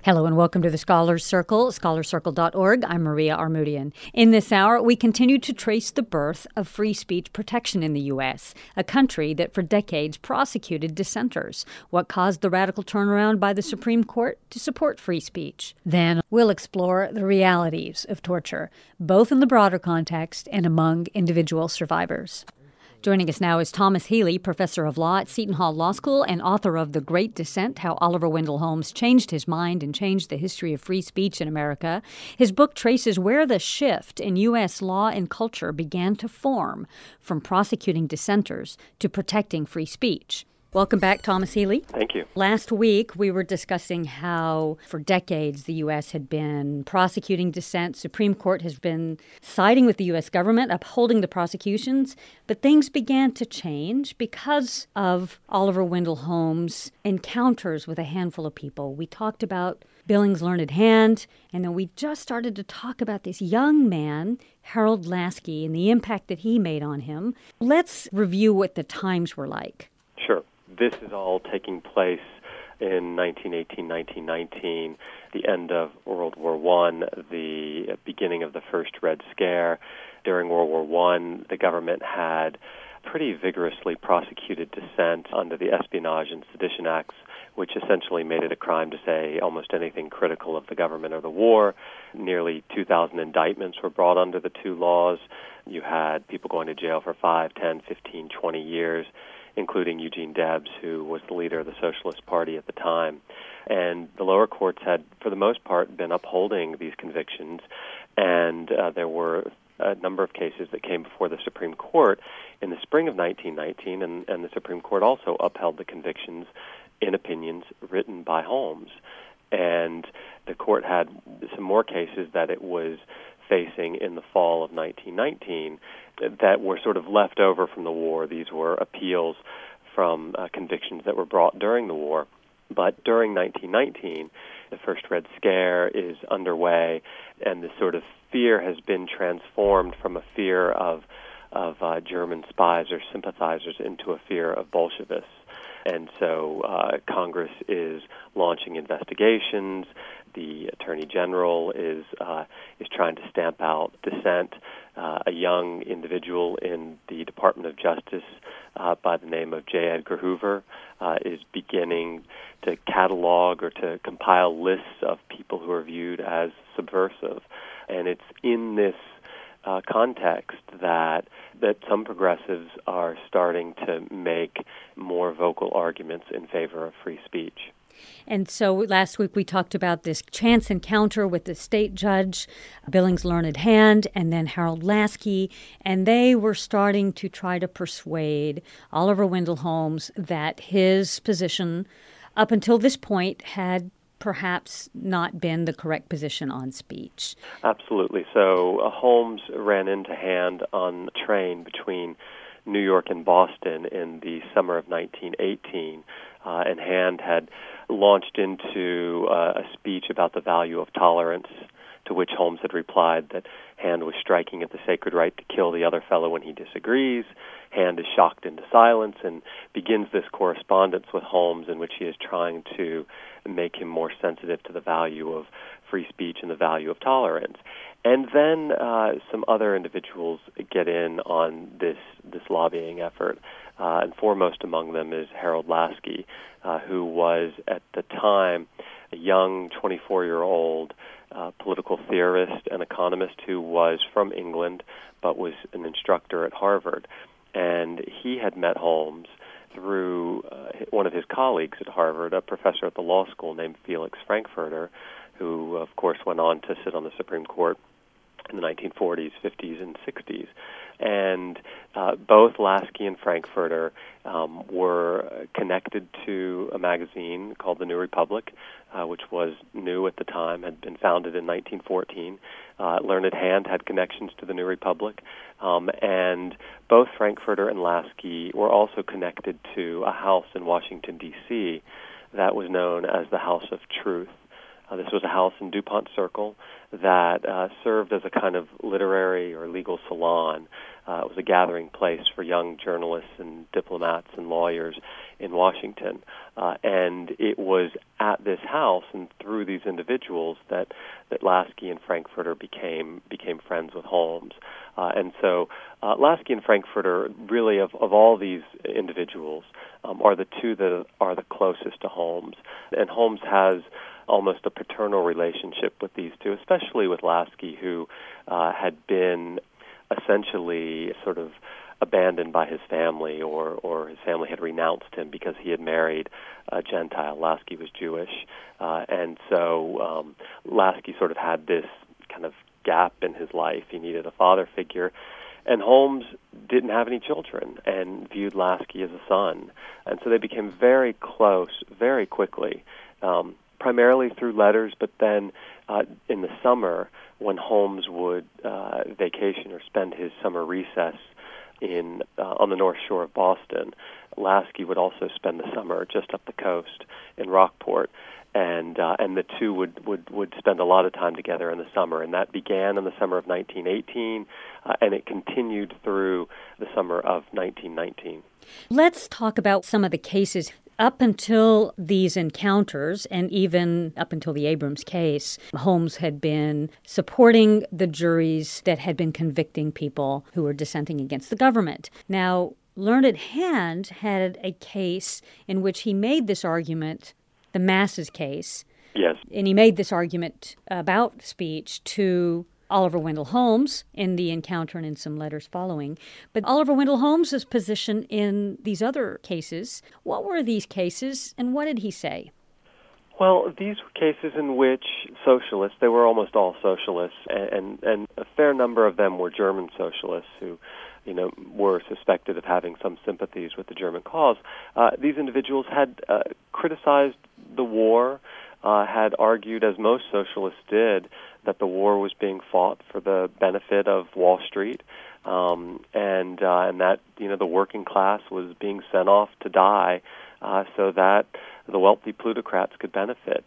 Hello and welcome to the Scholars Circle, scholarscircle.org. I'm Maria Armoudian. In this hour, we continue to trace the birth of free speech protection in the U.S., a country that for decades prosecuted dissenters. What caused the radical turnaround by the Supreme Court to support free speech? Then we'll explore the realities of torture, both in the broader context and among individual survivors. Joining us now is Thomas Healy, professor of law at Seton Hall Law School and author of The Great Dissent, How Oliver Wendell Holmes Changed His Mind and Changed the History of Free Speech in America. His book traces where the shift in U.S. law and culture began to form, from prosecuting dissenters to protecting free speech. Welcome back, Thomas Healy. Thank you. Last week, we were discussing how, for decades, the U.S. had been prosecuting dissent. Supreme Court has been siding with the U.S. government, upholding the prosecutions. But things began to change because of Oliver Wendell Holmes' encounters with a handful of people. We talked about Billings' learned hand, and then we just started to talk about this young man, Harold Laski, and the impact that he made on him. Let's review what the times were like. Sure. This is all taking place in 1918, 1919, the end of World War I, the beginning of the first Red Scare. During World War I, the government had pretty vigorously prosecuted dissent under the Espionage and Sedition Acts, which essentially made it a crime to say almost anything critical of the government or the war. Nearly 2,000 indictments were brought under the two laws. You had people going to jail for 5, 10, 15, 20 years, including Eugene Debs, who was the leader of the Socialist Party at the time. And the lower courts had, for the most part, been upholding these convictions, and there were a number of cases that came before the Supreme Court in the spring of 1919, and the Supreme Court also upheld the convictions in opinions written by Holmes. And the court had some more cases that it was facing in the fall of 1919 that were sort of left over from the war. These were appeals from convictions that were brought during the war. But during 1919, the first Red Scare is underway, and the sort of fear has been transformed from a fear of German spies or sympathizers into a fear of Bolshevists. And so Congress is launching investigations. The Attorney General is trying to stamp out dissent. A young individual in the Department of Justice by the name of J. Edgar Hoover is beginning to catalog or to compile lists of people who are viewed as subversive. And it's in this context that some progressives are starting to make more vocal arguments in favor of free speech. And so last week we talked about this chance encounter with the state judge, Billings' learned hand, and then Harold Laski, and they were starting to try to persuade Oliver Wendell Holmes that his position up until this point had perhaps not been the correct position on speech. Absolutely. So Holmes ran into Hand on a train between New York and Boston in the summer of 1918, and Hand had launched into a speech about the value of tolerance, to which Holmes had replied that Hand was striking at the sacred right to kill the other fellow when he disagrees. Hand is shocked into silence and begins this correspondence with Holmes in which he is trying to make him more sensitive to the value of free speech and the value of tolerance. And then some other individuals get in on this lobbying effort, and foremost among them is Harold Laski, who was at the time a young 24-year-old political theorist and economist who was from England but was an instructor at Harvard. And he had met Holmes through one of his colleagues at Harvard, a professor at the law school named Felix Frankfurter, who, of course, went on to sit on the Supreme Court in the 1940s, 50s, and 60s. And both Laski and Frankfurter were connected to a magazine called The New Republic, which was new at the time, had been founded in 1914. Learned Hand had connections to The New Republic. And both Frankfurter and Laski were also connected to a house in Washington, D.C. that was known as the House of Truth. This was a house in DuPont Circle that served as a kind of literary or legal salon. It was a gathering place for young journalists and diplomats and lawyers in Washington. And it was at this house and through these individuals that Lasky and Frankfurter became friends with Holmes. And so Lasky and Frankfurter, really, of all these individuals, are the two that are the closest to Holmes. And Holmes has almost a paternal relationship with these two, especially with Lasky, who had been essentially sort of abandoned by his family, or his family had renounced him because he had married a Gentile. Lasky was Jewish. And so Lasky sort of had this kind of gap in his life. He needed a father figure. And Holmes didn't have any children and viewed Lasky as a son. And so they became very close very quickly, primarily through letters, but then in the summer when Holmes would vacation or spend his summer recess on the North Shore of Boston, Lasky would also spend the summer just up the coast in Rockport. And the two would spend a lot of time together in the summer, and that began in the summer of 1918, and it continued through the summer of 1919. Let's talk about some of the cases. Up until these encounters, and even up until the Abrams case, Holmes had been supporting the juries that had been convicting people who were dissenting against the government. Now, Learned Hand had a case in which he made this argument, the Masses case. Yes. And he made this argument about speech to Oliver Wendell Holmes in the encounter and in some letters following. But Oliver Wendell Holmes' position in these other cases, what were these cases and what did he say? Well, these were cases in which socialists, they were almost all socialists, and a fair number of them were German socialists who, were suspected of having some sympathies with the German cause. These individuals had criticized the war, had argued, as most socialists did, that the war was being fought for the benefit of Wall Street, and that the working class was being sent off to die so that the wealthy plutocrats could benefit.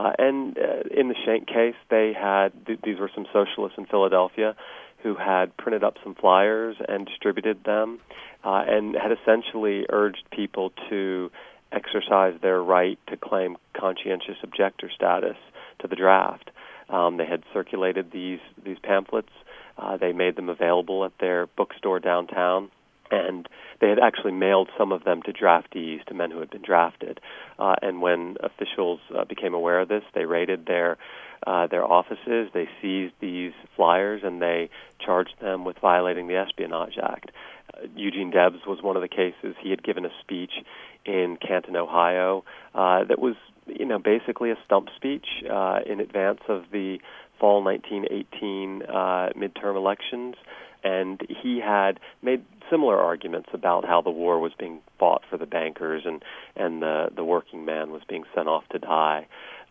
And in the Schenck case, they had these were some socialists in Philadelphia who had printed up some flyers and distributed them, and had essentially urged people to exercise their right to claim conscientious objector status to the draft. They had circulated these pamphlets. They made them available at their bookstore downtown, and they had actually mailed some of them to draftees, to men who had been drafted. And when officials became aware of this, they raided their offices, they seized these flyers, and they charged them with violating the Espionage Act. Eugene Debs was one of the cases. He had given a speech in Canton, Ohio, that was basically a stump speech in advance of the fall 1918 midterm elections, and he had made similar arguments about how the war was being fought for the bankers and the working man was being sent off to die.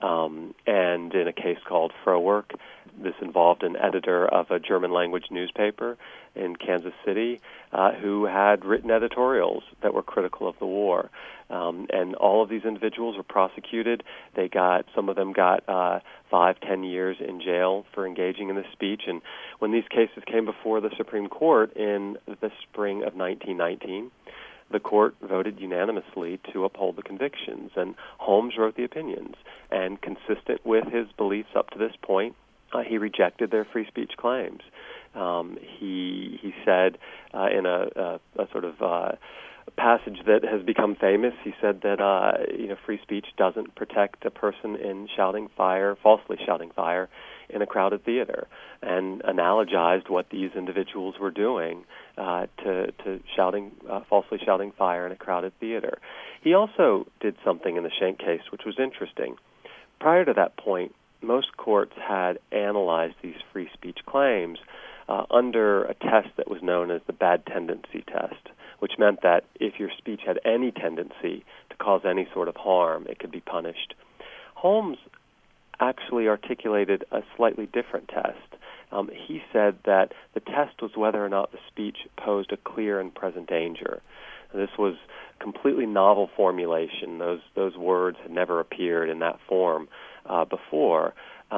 And in a case called Frohwerk, this involved an editor of a German-language newspaper in Kansas City who had written editorials that were critical of the war. And all of these individuals were prosecuted. Some of them got 5-10 years in jail for engaging in this speech. And when these cases came before the Supreme Court in the spring of 1919, the court voted unanimously to uphold the convictions, and Holmes wrote the opinions. And consistent with his beliefs up to this point, he rejected their free speech claims. He said in a sort of passage that has become famous, he said that free speech doesn't protect a person in falsely shouting fire in a crowded theater, and analogized what these individuals were doing to falsely shouting fire in a crowded theater. He also did something in the Schenck case which was interesting. Prior to that point, most courts had analyzed these free speech claims under a test that was known as the bad tendency test, which meant that if your speech had any tendency to cause any sort of harm, it could be punished. Holmes actually articulated a slightly different test. He said that the test was whether or not the speech posed a clear and present danger. This was completely novel formulation. Those words had never appeared in that form before.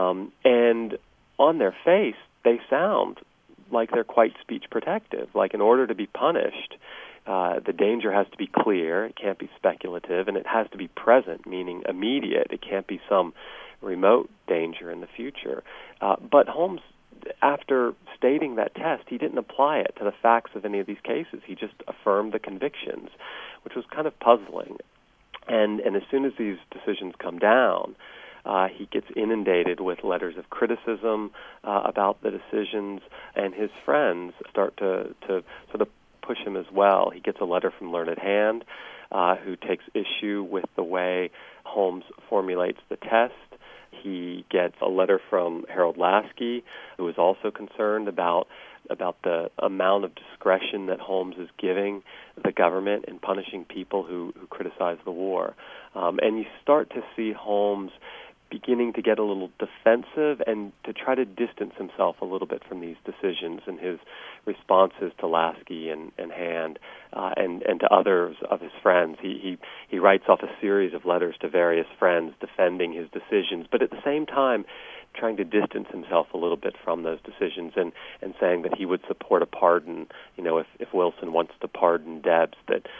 And on their face, they sound like they're quite speech protective. Like, in order to be punished, the danger has to be clear, it can't be speculative, and it has to be present, meaning immediate. It can't be some remote danger in the future. But Holmes, after stating that test, he didn't apply it to the facts of any of these cases. He just affirmed the convictions, which was kind of puzzling. And as soon as these decisions come down, he gets inundated with letters of criticism about the decisions, and his friends start to sort of push him as well. He gets a letter from Learned Hand, who takes issue with the way Holmes formulates the test. He gets a letter from Harold Laski, who is also concerned about the amount of discretion that Holmes is giving the government in punishing people who criticize the war. And you start to see Holmes beginning to get a little defensive and to try to distance himself a little bit from these decisions and his responses to Laski and Hand and to others of his friends. He writes off a series of letters to various friends defending his decisions, but at the same time trying to distance himself a little bit from those decisions and saying that he would support a pardon, if Wilson wants to pardon Debs,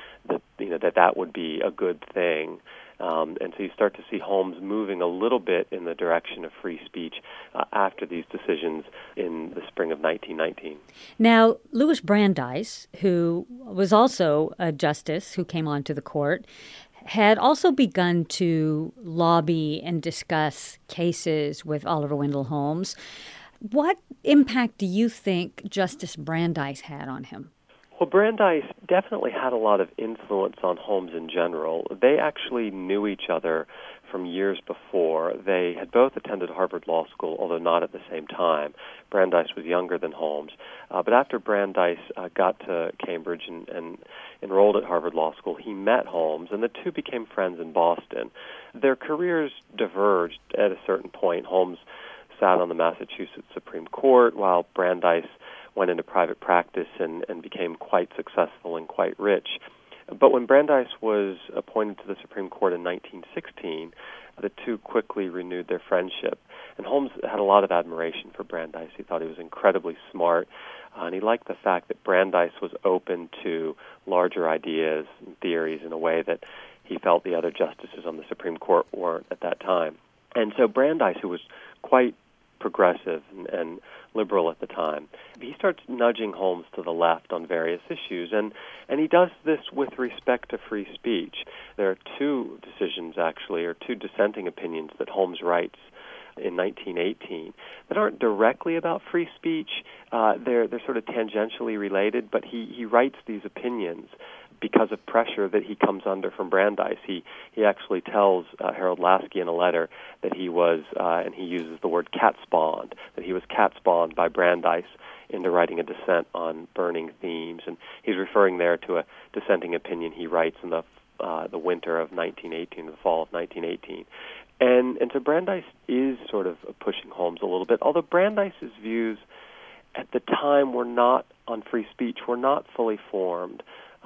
that would be a good thing. And so you start to see Holmes moving a little bit in the direction of free speech after these decisions in the spring of 1919. Now, Louis Brandeis, who was also a justice who came onto the court, had also begun to lobby and discuss cases with Oliver Wendell Holmes. What impact do you think Justice Brandeis had on him? Well, Brandeis definitely had a lot of influence on Holmes in general. They actually knew each other from years before. They had both attended Harvard Law School, although not at the same time. Brandeis was younger than Holmes. But after Brandeis got to Cambridge and enrolled at Harvard Law School, he met Holmes, and the two became friends in Boston. Their careers diverged at a certain point. Holmes sat on the Massachusetts Supreme Court, while Brandeis went into private practice and became quite successful and quite rich. But when Brandeis was appointed to the Supreme Court in 1916, the two quickly renewed their friendship. And Holmes had a lot of admiration for Brandeis. He thought he was incredibly smart, and he liked the fact that Brandeis was open to larger ideas and theories in a way that he felt the other justices on the Supreme Court weren't at that time. And so Brandeis, who was quite progressive and liberal at the time, he starts nudging Holmes to the left on various issues, and he does this with respect to free speech. There are two decisions, actually, or two dissenting opinions that Holmes writes in 1918 that aren't directly about free speech. They're sort of tangentially related, but he writes these opinions because of pressure that he comes under from Brandeis. He actually tells Harold Laski in a letter that he was, and he uses the word catspawned, that he was catspawned by Brandeis into writing a dissent on burning themes. And he's referring there to a dissenting opinion he writes in the winter of 1918, the fall of 1918. And so Brandeis is sort of pushing Holmes a little bit, although Brandeis's views at the time on free speech were not fully formed.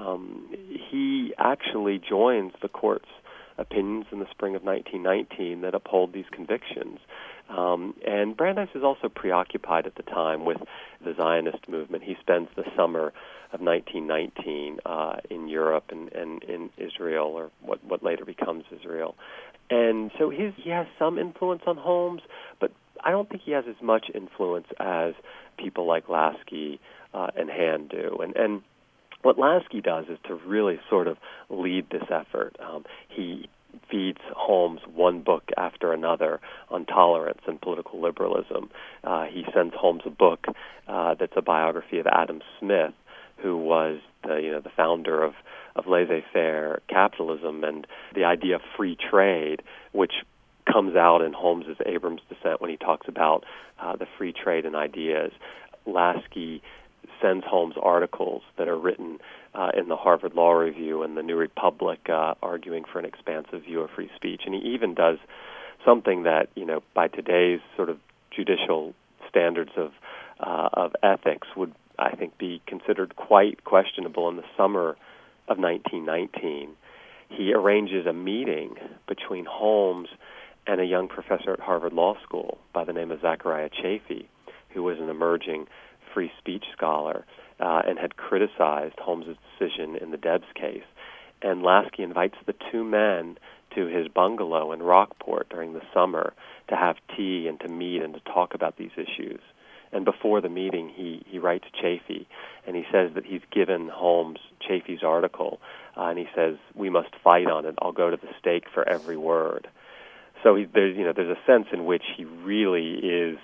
He actually joins the court's opinions in the spring of 1919 that uphold these convictions. And Brandeis is also preoccupied at the time with the Zionist movement. He spends the summer of 1919 in Europe and in Israel, or what later becomes Israel. And so he has some influence on Holmes, but I don't think he has as much influence as people like Laski and Hand do. And what Laski does is to really sort of lead this effort. He feeds Holmes one book after another on tolerance and political liberalism. He sends Holmes a book that's a biography of Adam Smith, who was the founder of laissez-faire capitalism and the idea of free trade, which comes out in Holmes's Abrams dissent when he talks about the free trade and ideas. Laski sends Holmes articles that are written in the Harvard Law Review and the New Republic arguing for an expansive view of free speech. And he even does something that, by today's sort of judicial standards of ethics would, I think, be considered quite questionable in the summer of 1919. He arranges a meeting between Holmes and a young professor at Harvard Law School by the name of Zachariah Chafee, who was an emerging free speech scholar and had criticized Holmes's decision in the Debs case. And Lasky invites the two men to his bungalow in Rockport during the summer to have tea and to meet and to talk about these issues. And before the meeting, he writes Chafee, and he says that he's given Holmes Chafee's article, and he says, "We must fight on it. I'll go to the stake for every word." So there's a sense in which he really is,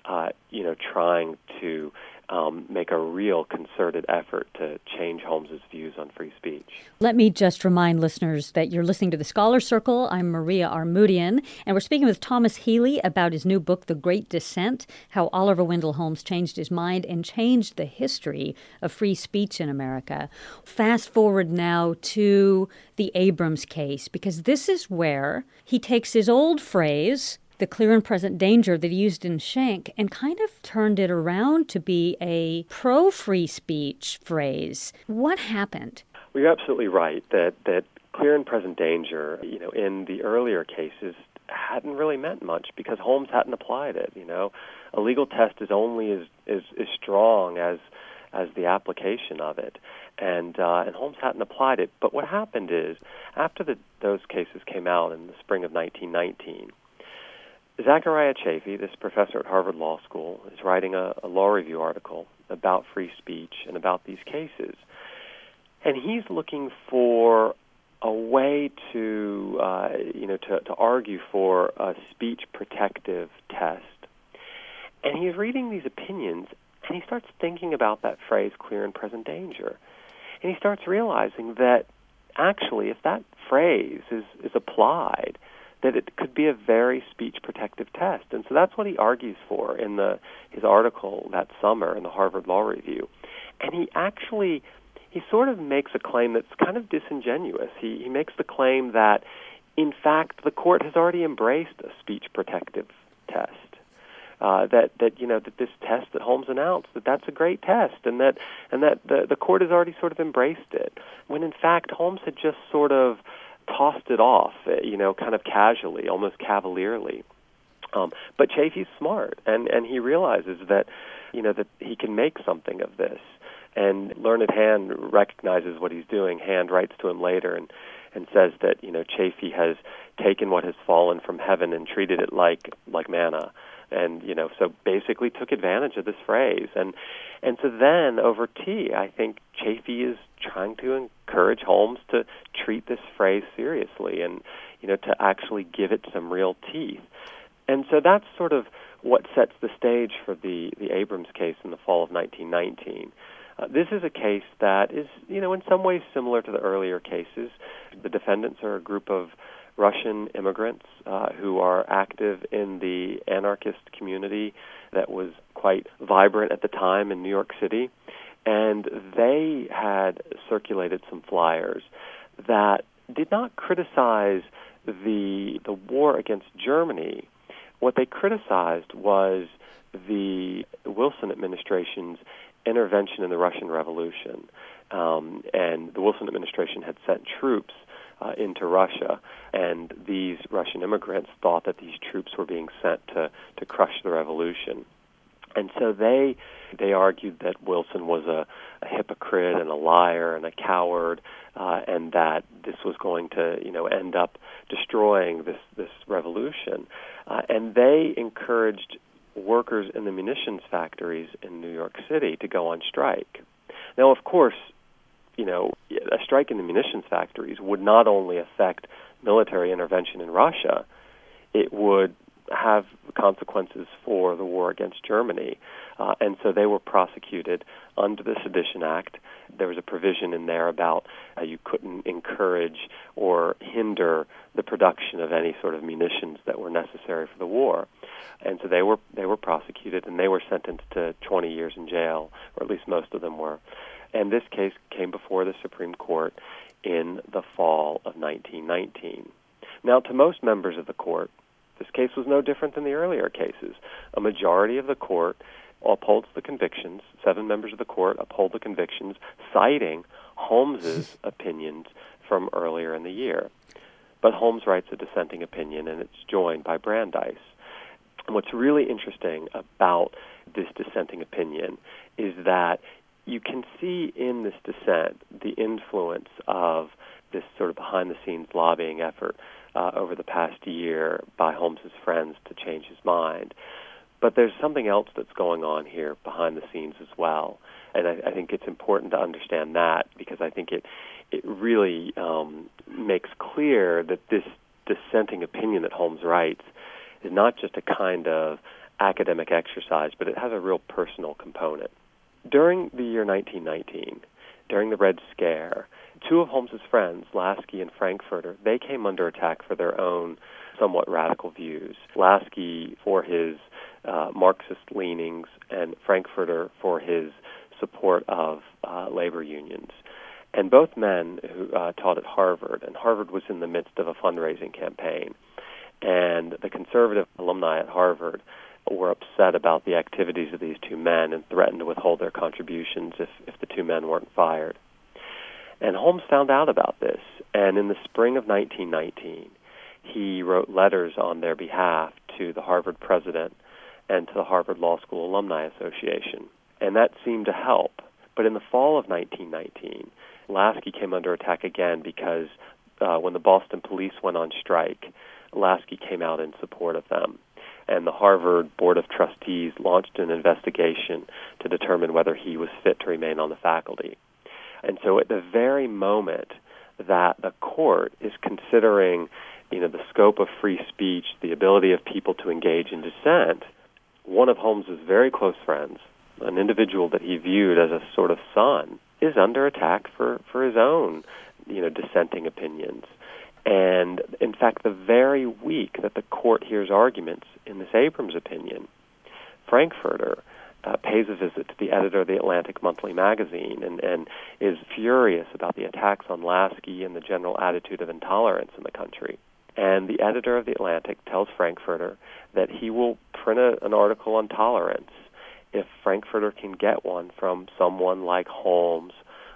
trying to make a real concerted effort to change Holmes's views on free speech. Let me just remind listeners that you're listening to The Scholar Circle. I'm Maria Armoudian, and we're speaking with Thomas Healy about his new book, The Great Dissent, How Oliver Wendell Holmes Changed His Mind and Changed the History of Free Speech in America. Fast forward now to the Abrams case, because this is where he takes his old phrase, the clear and present danger, that he used in Schenck, and kind of turned it around to be a pro-free speech phrase. What happened? Well, you're absolutely right that clear and present danger, in the earlier cases hadn't really meant much because Holmes hadn't applied it. A legal test is only as strong as the application of it, and Holmes hadn't applied it. But what happened is, after those cases came out in the spring of 1919, Zachariah Chafee, this professor at Harvard Law School, is writing a law review article about free speech and about these cases. And he's looking for a way to argue for a speech protective test. And he's reading these opinions, and he starts thinking about that phrase, clear and present danger. And he starts realizing that actually, if that phrase is applied, that it could be a very speech-protective test. And so that's what he argues for in his article that summer in the Harvard Law Review. And he sort of makes a claim that's kind of disingenuous. He makes the claim that, in fact, the court has already embraced a speech-protective test. That this test that Holmes announced, that's a great test, and that the court has already sort of embraced it. When, in fact, Holmes had just sort of tossed it off, kind of casually, almost cavalierly. But Chafee's smart, and he realizes that he can make something of this. And Learned Hand recognizes what he's doing. Hand writes to him later and says that Chafee has taken what has fallen from heaven and treated it like manna, and so basically took advantage of this phrase. And so then over tea, I think Chafee is trying to encourage Holmes to treat this phrase seriously and to actually give it some real teeth. And so that's sort of what sets the stage for the Abrams case in the fall of 1919. This is a case that is, in some ways similar to the earlier cases. The defendants are a group of Russian immigrants who are active in the anarchist community that was quite vibrant at the time in New York City. And they had circulated some flyers that did not criticize the war against Germany. What they criticized was the Wilson administration's intervention in the Russian Revolution. And the Wilson administration had sent troops into Russia, and these Russian immigrants thought that these troops were being sent to crush the revolution. And so they argued that Wilson was a hypocrite and a liar and a coward, and that this was going to end up destroying this revolution. And they encouraged workers in the munitions factories in New York City to go on strike. Now, of course, a strike in the munitions factories would not only affect military intervention in Russia, it would have consequences for the war against Germany. And so they were prosecuted under the Sedition Act. There was a provision in there about you couldn't encourage or hinder the production of any sort of munitions that were necessary for the war. And so they were prosecuted, and they were sentenced to 20 years in jail, or at least most of them were. And this case came before the Supreme Court in the fall of 1919. Now, to most members of the court, this case was no different than the earlier cases. A majority of the court upholds the convictions. 7 members of the court uphold the convictions, citing Holmes's opinions from earlier in the year. But Holmes writes a dissenting opinion, and it's joined by Brandeis. And what's really interesting about this dissenting opinion is that you can see in this dissent the influence of this sort of behind-the-scenes lobbying effort over the past year by Holmes's friends to change his mind. But there's something else that's going on here behind the scenes as well. And I think it's important to understand that, because I think it really makes clear that this dissenting opinion that Holmes writes is not just a kind of academic exercise, but it has a real personal component. During the year 1919, during the Red Scare, two of Holmes's friends, Lasky and Frankfurter, they came under attack for their own somewhat radical views. Lasky for his Marxist leanings, and Frankfurter for his support of labor unions. And both men who taught at Harvard, and Harvard was in the midst of a fundraising campaign. And the conservative alumni at Harvard were upset about the activities of these two men and threatened to withhold their contributions if the two men weren't fired. And Holmes found out about this, and in the spring of 1919, he wrote letters on their behalf to the Harvard president and to the Harvard Law School Alumni Association. And that seemed to help. But in the fall of 1919, Lasky came under attack again because when the Boston police went on strike, Lasky came out in support of them. And the Harvard Board of Trustees launched an investigation to determine whether he was fit to remain on the faculty. And so at the very moment that the court is considering, the scope of free speech, the ability of people to engage in dissent, one of Holmes's very close friends, an individual that he viewed as a sort of son, is under attack for his own, dissenting opinions. And in fact, the very week that the court hears arguments in this Abrams opinion, Frankfurter pays a visit to the editor of the Atlantic Monthly magazine and is furious about the attacks on Lasky and the general attitude of intolerance in the country. And the editor of the Atlantic tells Frankfurter that he will print an article on tolerance if Frankfurter can get one from someone like Holmes,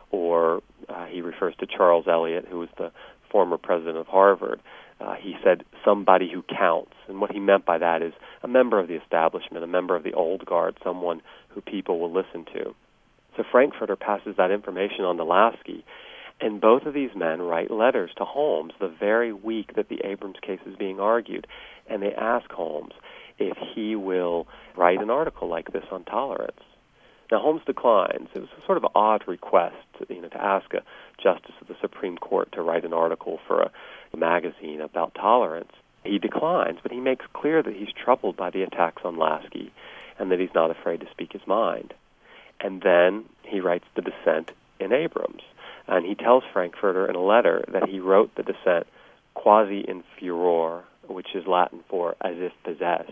or he refers to Charles Eliot, who was the former president of Harvard. He said somebody who counts. And what he meant by that is a member of the establishment, a member of the old guard, someone who people will listen to. So Frankfurter passes that information on to Lasky, and both of these men write letters to Holmes the very week that the Abrams case is being argued, and they ask Holmes if he will write an article like this on tolerance. Now, Holmes declines. It was a sort of odd request, to ask a justice of the Supreme Court to write an article for a magazine about tolerance. He declines, but he makes clear that he's troubled by the attacks on Lasky and that he's not afraid to speak his mind. And then he writes the dissent in Abrams. And he tells Frankfurter in a letter that he wrote the dissent quasi in furor, which is Latin for as if possessed.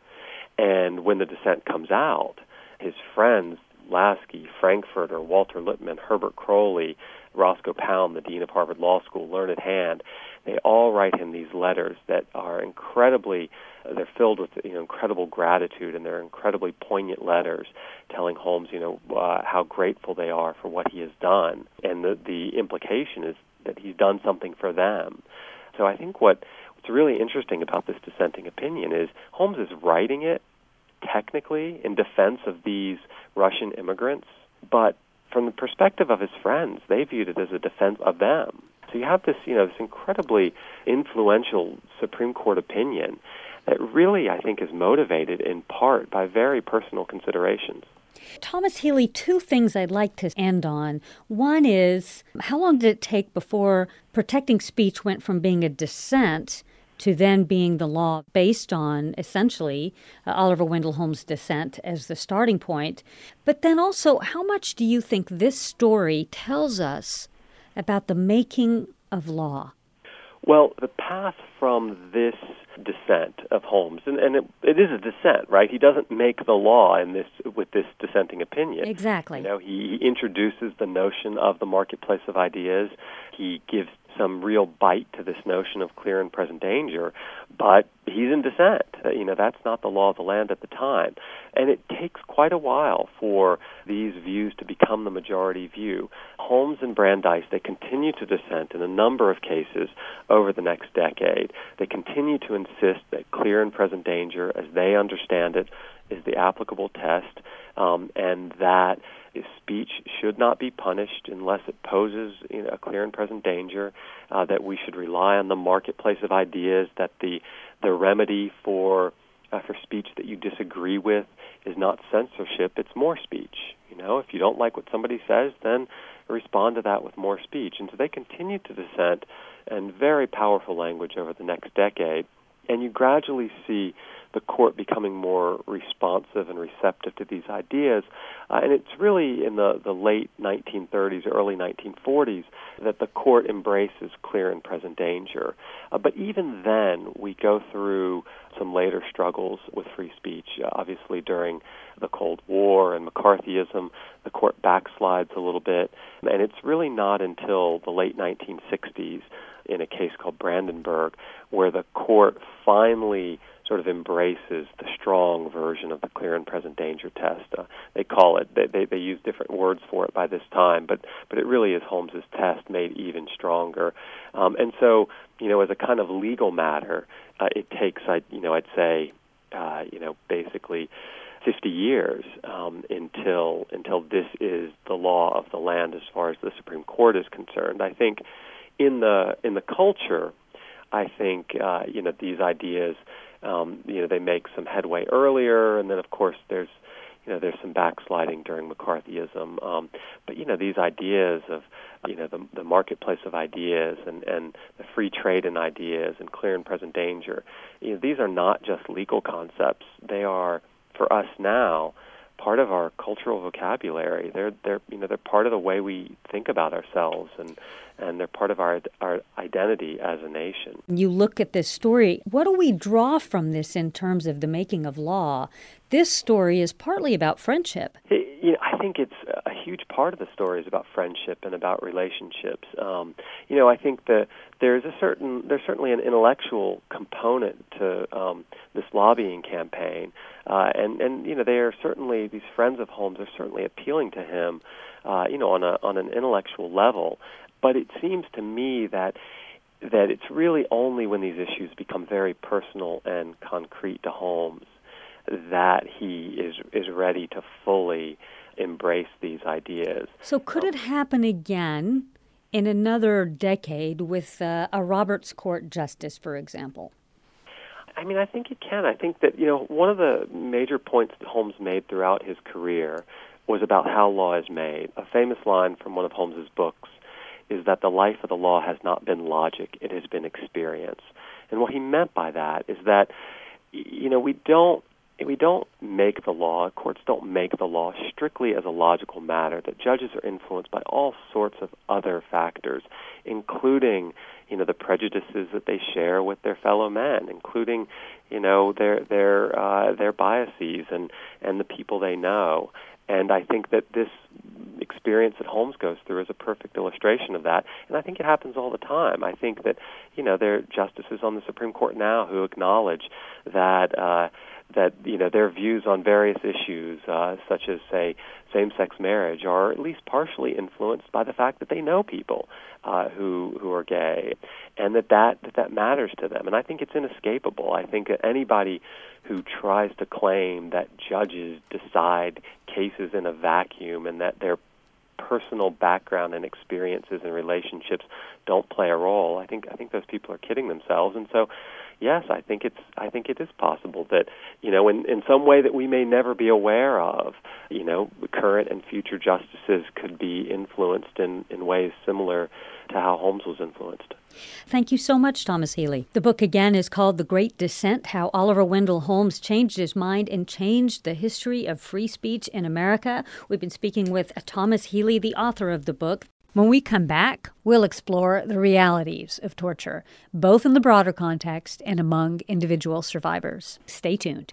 And when the dissent comes out, his friends, Lasky, Frankfurter, Walter Lippmann, Herbert Crowley, Roscoe Pound, the dean of Harvard Law School, learned hand, they all write him these letters that are they're filled with incredible gratitude, and they're incredibly poignant letters telling Holmes, how grateful they are for what he has done. And the implication is that he's done something for them. So I think what's really interesting about this dissenting opinion is Holmes is writing it technically in defense of these Russian immigrants, but from the perspective of his friends, they viewed it as a defense of them. So you have this, this incredibly influential Supreme Court opinion that really, I think, is motivated in part by very personal considerations. Thomas Healy, two things I'd like to end on. One is, how long did it take before protecting speech went from being a dissent to then being the law based on, essentially, Oliver Wendell Holmes' dissent as the starting point? But then also, how much do you think this story tells us about the making of law? Well, the path from this dissent of Holmes, and it is a dissent, right? He doesn't make the law with this dissenting opinion. Exactly. He introduces the notion of the marketplace of ideas. He gives some real bite to this notion of clear and present danger, but he's in dissent. That's not the law of the land at the time. And it takes quite a while for these views to become the majority view. Holmes and Brandeis, they continue to dissent in a number of cases over the next decade. They continue to insist that clear and present danger, as they understand it, is the applicable test, and that speech should not be punished unless it poses a clear and present danger, that we should rely on the marketplace of ideas, that the remedy for speech that you disagree with is not censorship, it's more speech. If you don't like what somebody says, then respond to that with more speech. And so they continue to dissent in very powerful language over the next decade. And you gradually see the court becoming more responsive and receptive to these ideas. And it's really in the late 1930s, early 1940s, that the court embraces clear and present danger. But even then, we go through some later struggles with free speech. Obviously, during the Cold War and McCarthyism, the court backslides a little bit. And it's really not until the late 1960s, in a case called Brandenburg, where the court finally sort of embraces the strong version of the clear and present danger test. They call it, they use different words for it by this time, but it really is Holmes's test made even stronger. And so, as a kind of legal matter, it takes, I'd say, basically 50 years until this is the law of the land as far as the Supreme Court is concerned. I think in the culture, I think these ideas, they make some headway earlier, and then of course there's some backsliding during McCarthyism. But these ideas of the marketplace of ideas and the free trade in ideas and clear and present danger, these are not just legal concepts. They are, for us now, part of our cultural vocabulary. They're part of the way we think about ourselves, and they're part of our identity as a nation. You look at this story, what do we draw from this in terms of the making of law? This story is partly about friendship. I think it's a huge part of the story is about friendship and about relationships. I think that there's certainly an intellectual component to this lobbying campaign, and they are certainly, these friends of Holmes are certainly appealing to him, on an intellectual level. But it seems to me that it's really only when these issues become very personal and concrete to Holmes that he is ready to fully embrace these ideas. So could it happen again in another decade with a Roberts Court justice, for example? I think it can. I think that, one of the major points that Holmes made throughout his career was about how law is made. A famous line from one of Holmes's books is that the life of the law has not been logic, it has been experience. And what he meant by that is that, we don't make the law, courts don't make the law strictly as a logical matter, that judges are influenced by all sorts of other factors, including, the prejudices that they share with their fellow men, including, their biases and the people they know. And I think that this experience that Holmes goes through is a perfect illustration of that. And I think it happens all the time. I think that, there are justices on the Supreme Court now who acknowledge that their views on various issues, such as, say, same-sex marriage, are at least partially influenced by the fact that they know people who are gay, and that matters to them. And I think it's inescapable. I think that anybody who tries to claim that judges decide cases in a vacuum and that their personal background and experiences and relationships don't play a role, I think those people are kidding themselves. And so, yes, I think it is possible that, in some way that we may never be aware of, current and future justices could be influenced in ways similar to how Holmes was influenced. Thank you so much, Thomas Healy. The book again is called The Great Dissent: How Oliver Wendell Holmes Changed His Mind and Changed the History of Free Speech in America. We've been speaking with Thomas Healy, the author of the book. When we come back, we'll explore the realities of torture, both in the broader context and among individual survivors. Stay tuned.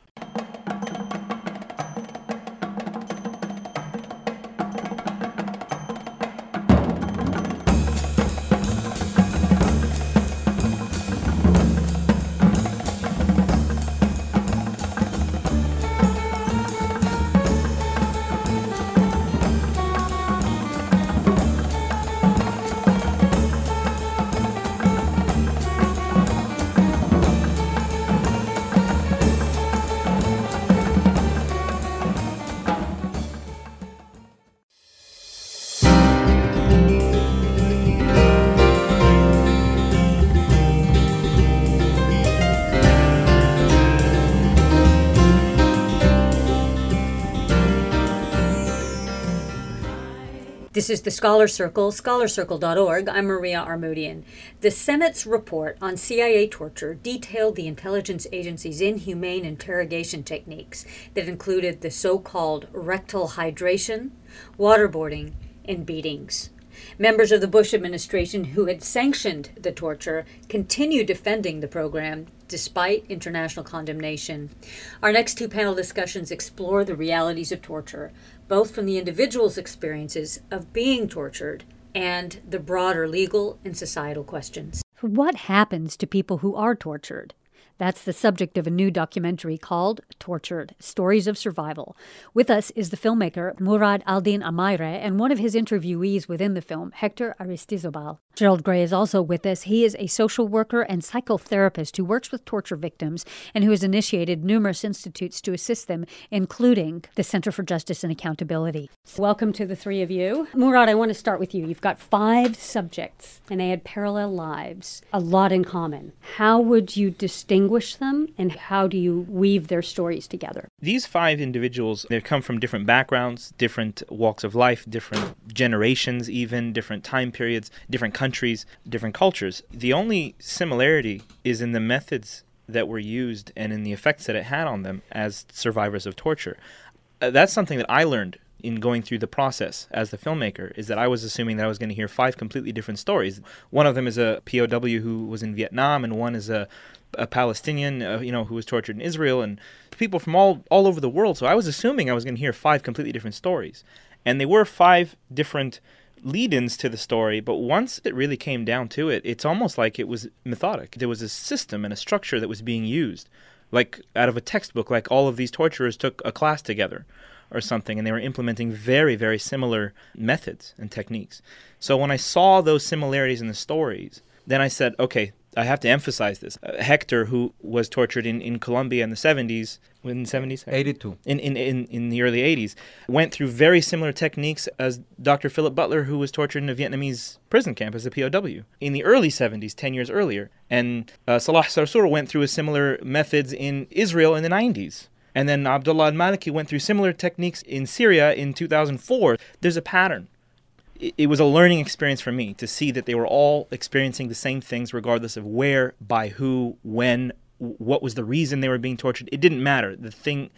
This is the Scholar Circle, scholarcircle.org. I'm Maria Armoudian. The Senate's report on CIA torture detailed the intelligence agency's inhumane interrogation techniques that included the so-called rectal hydration, waterboarding, and beatings. Members of the Bush administration who had sanctioned the torture continue defending the program despite international condemnation. Our next two panel discussions explore the realities of torture, both from the individual's experiences of being tortured and the broader legal and societal questions. What happens to people who are tortured? That's the subject of a new documentary called Tortured: Stories of Survival. With us is the filmmaker Murad al-Din Amayre and one of his interviewees within the film, Hector Aristizabal. Gerald Gray is also with us. He is a social worker and psychotherapist who works with torture victims and who has initiated numerous institutes to assist them, including the Center for Justice and Accountability. Welcome to the three of you. Murad, I want to start with you. You've got 5 subjects, and they had parallel lives, a lot in common. How would you distinguish them, and how do you weave their stories together? These 5 individuals, they come from different backgrounds, different walks of life, different generations even, different time periods, different countries, different cultures. The only similarity is in the methods that were used and in the effects that it had on them as survivors of torture. That's something that I learned in going through the process as the filmmaker, is that I was assuming that I was going to hear 5 completely different stories. One of them is a POW who was in Vietnam, and one is a Palestinian, who was tortured in Israel, and people from all over the world. So I was assuming I was going to hear 5 completely different stories. And they were 5 different lead-ins to the story, but once it really came down to it, it's almost like it was methodic. There was a system and a structure that was being used, like out of a textbook, like all of these torturers took a class together or something, and they were implementing very, very similar methods and techniques. So when I saw those similarities in the stories, then I said, okay, I have to emphasize this. Hector, who was tortured in Colombia in the 70s, in the 70s? 82. In the early 80s, went through very similar techniques as Dr. Philip Butler, who was tortured in a Vietnamese prison camp as a POW in the early 70s, 10 years earlier. And Salah Sarsour went through similar methods in Israel in the 90s. And then Abdullah al-Maliki went through similar techniques in Syria in 2004. There's a pattern. It was a learning experience for me to see that they were all experiencing the same things regardless of where, by who, when, what was the reason they were being tortured. It didn't matter. The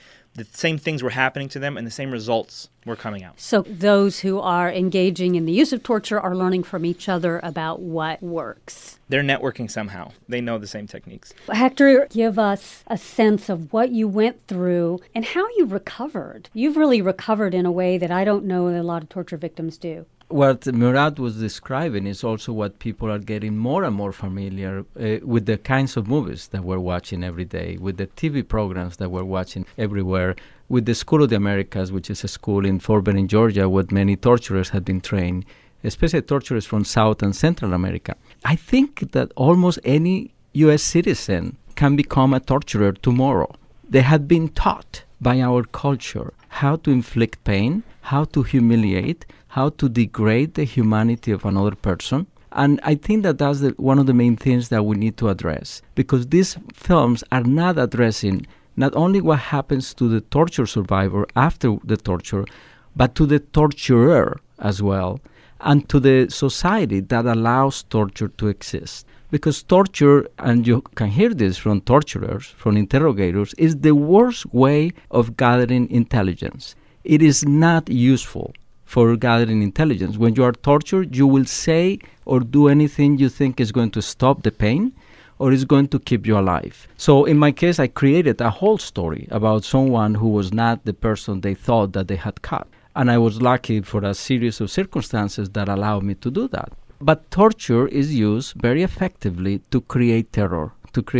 same things were happening to them and the same results were coming out. So those who are engaging in the use of torture are learning from each other about what works. They're networking somehow. They know the same techniques. Hector, give us a sense of what you went through and how you recovered. You've really recovered in a way that I don't know that a lot of torture victims do. What Murad was describing is also what people are getting more and more familiar with the kinds of movies that we're watching every day, with the TV programs that we're watching everywhere, with the School of the Americas, which is a school in Fort Benning, Georgia, where many torturers have been trained, especially torturers from South and Central America. I think that almost any U.S. citizen can become a torturer tomorrow. They have been taught by our culture how to inflict pain, how to humiliate, how to degrade the humanity of another person. And I think that that's one of the main things that we need to address, because these films are not addressing not only what happens to the torture survivor after the torture, but to the torturer as well, and to the society that allows torture to exist. Because torture, and you can hear this from torturers, from interrogators, is the worst way of gathering intelligence. It is not useful for gathering intelligence. When you are tortured, you will say or do anything you think is going to stop the pain or is going to keep you alive. So in my case, I created a whole story about someone who was not the person they thought that they had caught. And I was lucky for a series of circumstances that allowed me to do that. But torture is used very effectively to create terror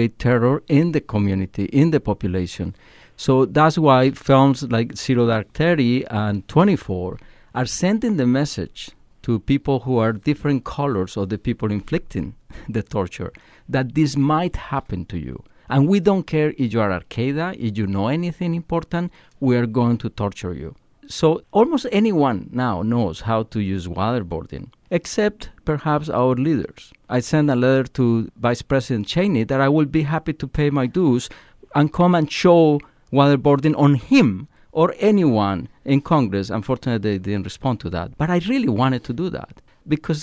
in the community, in the population. So that's why films like Zero Dark 30 and 24 are sending the message to people who are different colors of the people inflicting the torture, that this might happen to you. And we don't care if you are Al-Qaeda, if you know anything important, we are going to torture you. So almost anyone now knows how to use waterboarding, except perhaps our leaders. I sent a letter to Vice President Cheney that I will be happy to pay my dues and come and show waterboarding on him or anyone in Congress. Unfortunately, they didn't respond to that. But I really wanted to do that because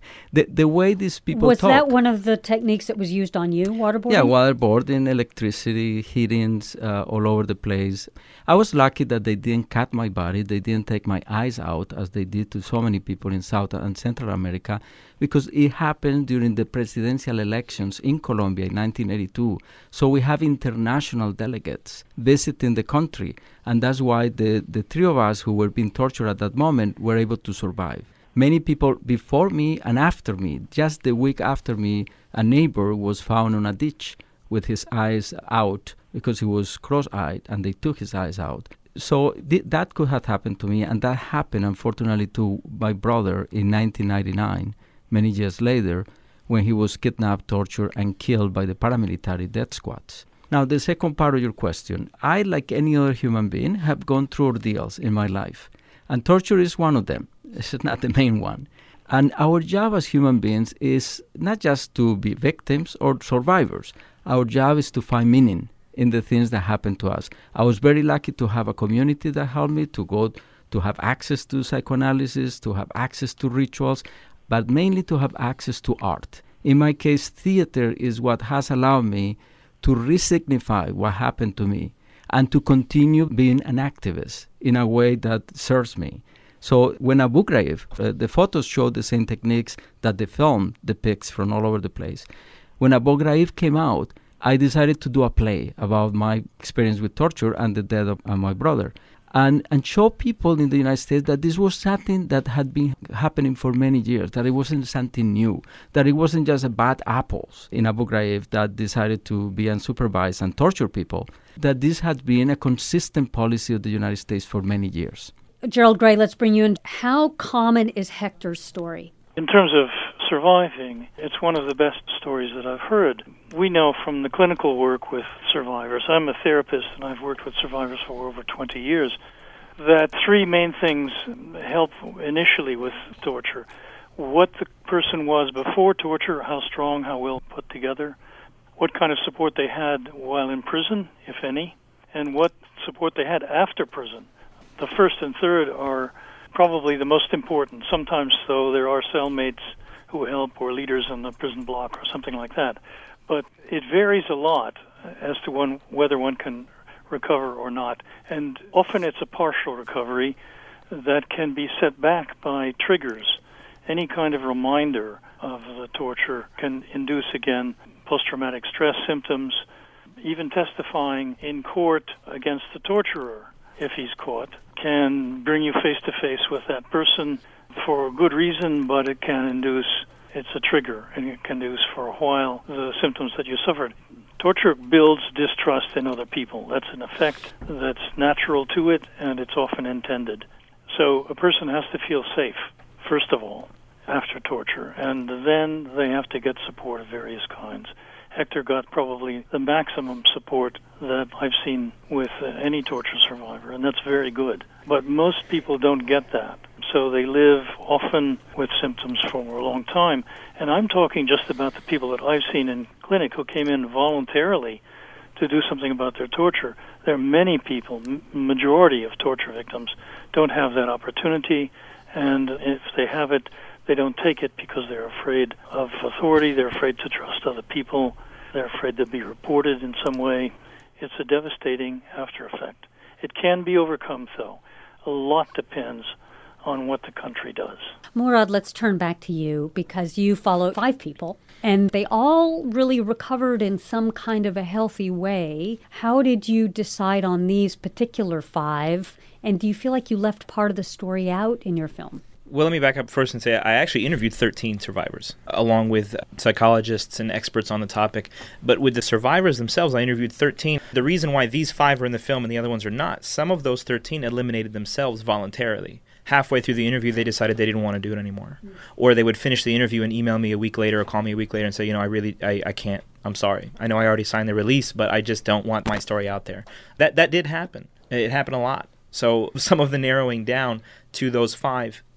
the way these people was talk. that one of the techniques that was used on you, waterboarding? Yeah, waterboarding, electricity, heatings all over the place. I was lucky that they didn't cut my body. They didn't take my eyes out as they did to so many people in South and Central America, because it happened during the presidential elections in Colombia in 1982. So we have international delegates visiting the country, and that's why the three of us who were being tortured at that moment were able to survive. Many people before me and after me, just the week after me, a neighbor was found on a ditch with his eyes out because he was cross-eyed, and they took his eyes out. So that could have happened to me, and that happened, unfortunately, to my brother in 1999, many years later, when he was kidnapped, tortured, and killed by the paramilitary death squads. Now, the second part of your question, I, like any other human being, have gone through ordeals in my life, and torture is one of them. It's not the main one. And our job as human beings is not just to be victims or survivors. Our job is to find meaning in the things that happen to us. I was very lucky to have a community that helped me to have access to psychoanalysis, to have access to rituals, but mainly to have access to art. In my case, theater is what has allowed me to re-signify what happened to me and to continue being an activist in a way that serves me. So when Abu Ghraib, the photos show the same techniques that the film depicts from all over the place. When Abu Ghraib came out, I decided to do a play about my experience with torture and the death of my brother, and show people in the United States that this was something that had been happening for many years, that it wasn't something new, that it wasn't just a bad apples in Abu Ghraib that decided to be unsupervised and torture people, that this had been a consistent policy of the United States for many years. Gerald Gray, let's bring you in. How common is Hector's story? In terms of surviving, it's one of the best stories that I've heard. We know from the clinical work with survivors, I'm a therapist and I've worked with survivors for over 20 years, that three main things help initially with torture. What the person was before torture, how strong, how well put together, what kind of support they had while in prison, if any, and what support they had after prison. The first and third are probably the most important. Sometimes, though, there are cellmates who help or leaders in the prison block or something like that. But it varies a lot as to whether one can recover or not. And often it's a partial recovery that can be set back by triggers. Any kind of reminder of the torture can induce, again, post-traumatic stress symptoms. Even testifying in court against the torturer, if he's caught, can bring you face-to-face with that person for a good reason, but it can induce, it's a trigger, and it can induce for a while the symptoms that you suffered. Torture builds distrust in other people. That's an effect that's natural to it, and it's often intended. So a person has to feel safe, first of all, after torture, and then they have to get support of various kinds. Hector got probably the maximum support that I've seen with any torture survivor, and that's very good. But most people don't get that, so they live often with symptoms for a long time. And I'm talking just about the people that I've seen in clinic who came in voluntarily to do something about their torture. There are many people, majority of torture victims, don't have that opportunity, and if they have it, they don't take it because they're afraid of authority, they're afraid to trust other people, they're afraid to be reported in some way. It's a devastating after effect. It can be overcome, though. A lot depends on what the country does. Morad, let's turn back to you because you follow 5 people and they all really recovered in some kind of a healthy way. How did you decide on these particular 5? And do you feel like you left part of the story out in your film? Well, let me back up first and say I actually interviewed 13 survivors, along with psychologists and experts on the topic. But with the survivors themselves, I interviewed 13. The reason why these 5 are in the film and the other ones are not, some of those 13 eliminated themselves voluntarily. Halfway through the interview, they decided they didn't want to do it anymore. Or they would finish the interview and email me a week later or call me a week later and say, I can't. I'm sorry. I know I already signed the release, but I just don't want my story out there. That did happen. It happened a lot. So some of the narrowing down to those 5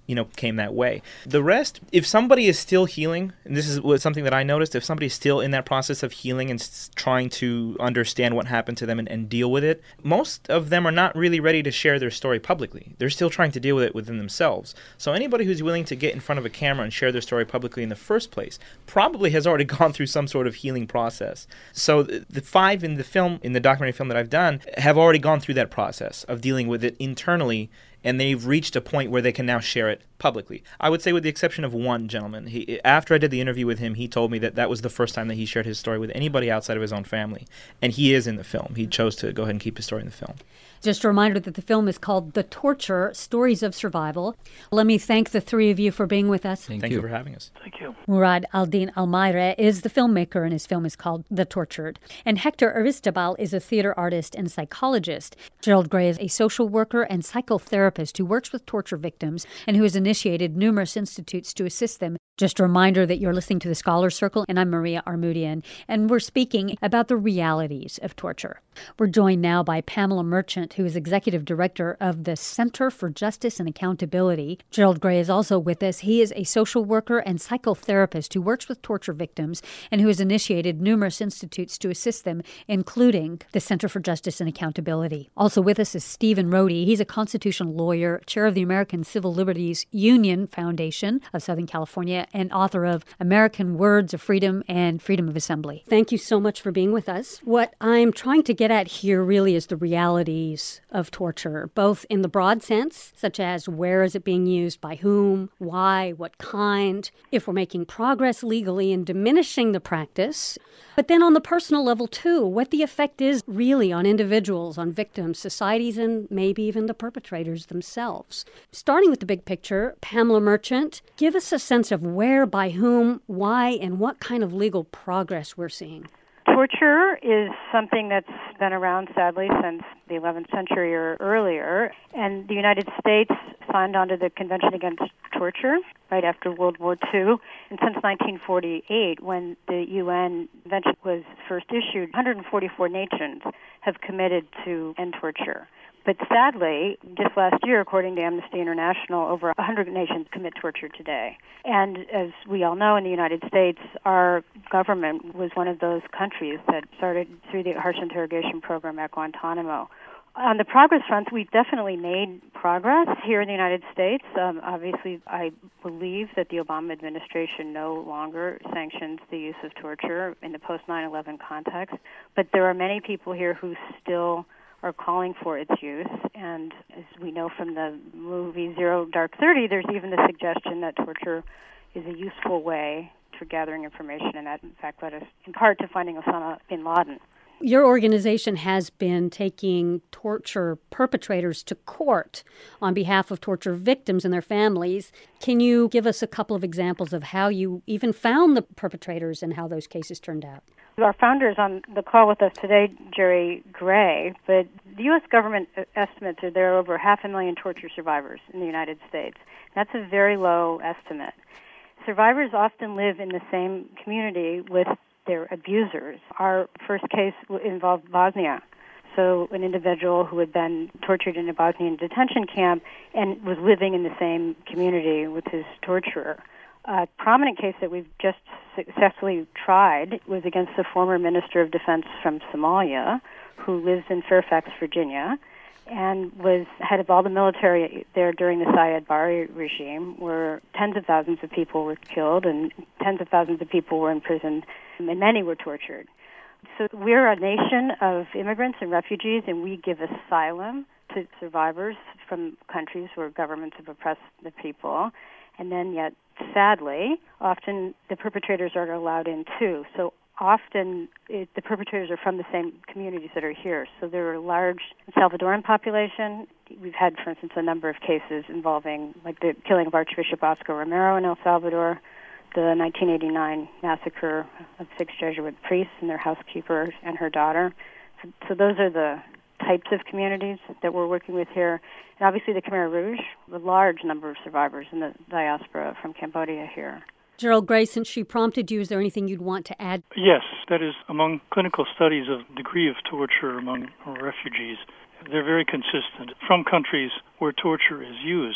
came that way. The rest, if somebody is still healing, and this is something that I noticed, if somebody's still in that process of healing and trying to understand what happened to them and deal with it, most of them are not really ready to share their story publicly. They're still trying to deal with it within themselves. So anybody who's willing to get in front of a camera and share their story publicly in the first place probably has already gone through some sort of healing process. So the 5 in the documentary film that I've done, have already gone through that process of dealing with it internally, and they've reached a point where they can now share it publicly. I would say with the exception of one gentleman. After I did the interview with him, he told me that was the first time that he shared his story with anybody outside of his own family. And he is in the film. He chose to go ahead and keep his story in the film. Just a reminder that the film is called The Torture, Stories of Survival. Let me thank the three of you for being with us. Thank you for having us. Thank you. Murad Aldin Almayre is the filmmaker, and his film is called The Tortured. And Hector Aristobal is a theater artist and psychologist. Gerald Gray is a social worker and psychotherapist who works with torture victims and who has initiated numerous institutes to assist them. Just a reminder that you're listening to The Scholar Circle, and I'm Maria Armoudian, and we're speaking about the realities of torture. We're joined now by Pamela Merchant, who is executive director of the Center for Justice and Accountability. Gerald Gray is also with us. He is a social worker and psychotherapist who works with torture victims and who has initiated numerous institutes to assist them, including the Center for Justice and Accountability. Also with us is Stephen Rohde. He's a constitutional lawyer, chair of the American Civil Liberties Union Foundation of Southern California, and author of American Words of Freedom and Freedom of Assembly. Thank you so much for being with us. What I'm trying to get at here really is the realities of torture, both in the broad sense, such as where is it being used, by whom, why, what kind, if we're making progress legally in diminishing the practice, but then on the personal level too, what the effect is really on individuals, on victims, societies, and maybe even the perpetrators themselves. Starting with the big picture, Pamela Merchant, give us a sense of where, by whom, why, and what kind of legal progress we're seeing. Torture is something that's been around, sadly, since the 11th century or earlier, and the United States signed on to the Convention Against Torture right after World War II, and since 1948, when the UN Convention was first issued, 144 nations have committed to end torture. But sadly, just last year, according to Amnesty International, over 100 nations commit torture today. And as we all know, in the United States, our government was one of those countries that started through the harsh interrogation program at Guantanamo. On the progress front, we've definitely made progress here in the United States. Obviously, I believe that the Obama administration no longer sanctions the use of torture in the post-9/11 context. But there are many people here who still are calling for its use, and as we know from the movie Zero Dark 30, there's even the suggestion that torture is a useful way for gathering information, and that in fact led us in part to finding Osama bin Laden. Your organization has been taking torture perpetrators to court on behalf of torture victims and their families. Can you give us a couple of examples of how you even found the perpetrators and how those cases turned out? Our founder is on the call with us today, Jerry Gray, but the U.S. government estimates that there are over 500,000 torture survivors in the United States. That's a very low estimate. Survivors often live in the same community with their abusers. Our first case involved Bosnia. So an individual who had been tortured in a Bosnian detention camp and was living in the same community with his torturer. A prominent case that we've just successfully tried was against the former Minister of Defense from Somalia, who lives in Fairfax, Virginia, and was head of all the military there during the Syed Barre regime, where tens of thousands of people were killed and tens of thousands of people were imprisoned, and many were tortured. So we're a nation of immigrants and refugees, and we give asylum to survivors from countries where governments have oppressed the people. And then yet, sadly, often the perpetrators are allowed in too. So often the perpetrators are from the same communities that are here. So there are a large Salvadoran population. We've had, for instance, a number of cases involving like the killing of Archbishop Oscar Romero in El Salvador, the 1989 massacre of 6 Jesuit priests and their housekeeper and her daughter. So those are the types of communities that we're working with here. And obviously the Khmer Rouge, the large number of survivors in the diaspora from Cambodia here. Gerald Gray, since she prompted you, is there anything you'd want to add? Yes, that is, among clinical studies of degree of torture among refugees, they're very consistent. From countries where torture is used,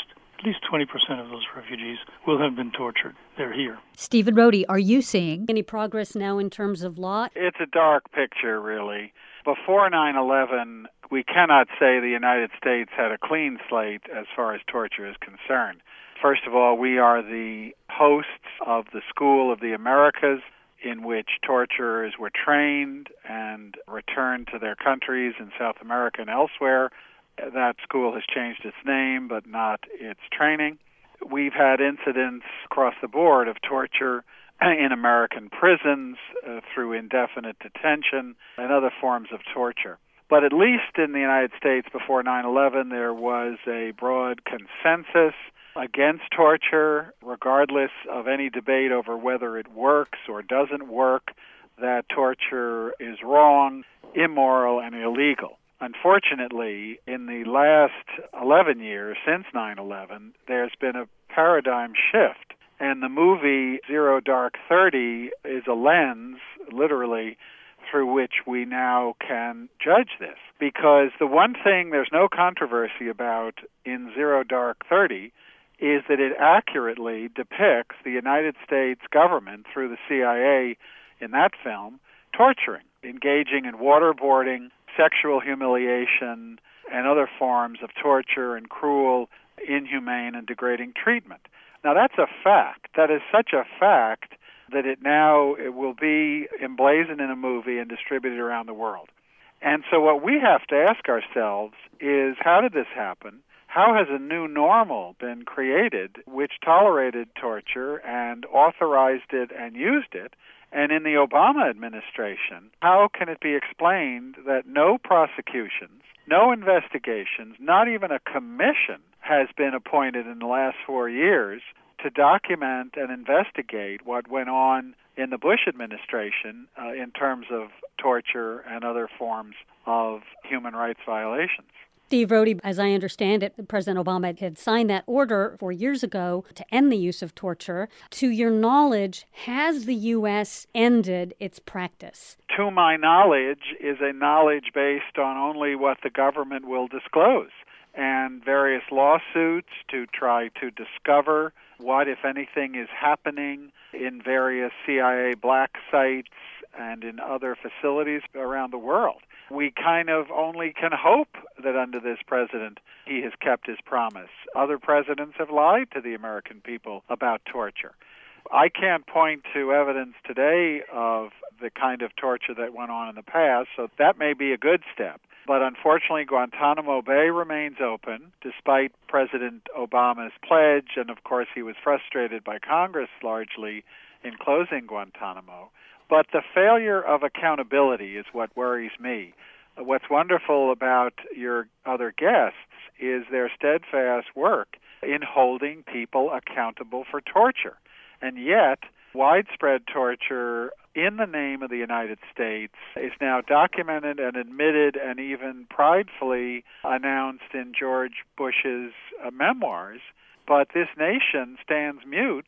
at least 20% of those refugees will have been tortured. They're here. Stephen Rohde, are you seeing any progress now in terms of law? It's a dark picture, really. Before 9/11, we cannot say the United States had a clean slate as far as torture is concerned. First of all, we are the hosts of the School of the Americas, in which torturers were trained and returned to their countries in South America and elsewhere. That school has changed its name, but not its training. We've had incidents across the board of torture in American prisons through indefinite detention and other forms of torture. But at least in the United States before 9/11, there was a broad consensus against torture, regardless of any debate over whether it works or doesn't work, that torture is wrong, immoral, and illegal. Unfortunately, in the last 11 years since 9/11, there's been a paradigm shift. And the movie Zero Dark 30 is a lens, literally, through which we now can judge this. Because the one thing there's no controversy about in Zero Dark 30 is that it accurately depicts the United States government, through the CIA in that film, torturing, engaging in waterboarding, sexual humiliation, and other forms of torture and cruel, inhumane, and degrading treatment. Now, that's a fact. That is such a fact that it will be emblazoned in a movie and distributed around the world. And so what we have to ask ourselves is, how did this happen? How has a new normal been created which tolerated torture and authorized it and used it? And in the Obama administration, how can it be explained that no prosecutions, no investigations, not even a commission has been appointed in the last 4 years to document and investigate what went on in the Bush administration in terms of torture and other forms of human rights violations? Steve Rohde, as I understand it, President Obama had signed that order 4 years ago to end the use of torture. To your knowledge, has the U.S. ended its practice? To my knowledge is a knowledge based on only what the government will disclose, and various lawsuits to try to discover what, if anything, is happening in various CIA black sites and in other facilities around the world. We kind of only can hope that under this president he has kept his promise. Other presidents have lied to the American people about torture. I can't point to evidence today of the kind of torture that went on in the past, so that may be a good step. But unfortunately, Guantanamo Bay remains open, despite President Obama's pledge, and of course he was frustrated by Congress largely in closing Guantanamo. But the failure of accountability is what worries me. What's wonderful about your other guests is their steadfast work in holding people accountable for torture. And yet, widespread torture in the name of the United States is now documented and admitted and even pridefully announced in George Bush's memoirs. But this nation stands mute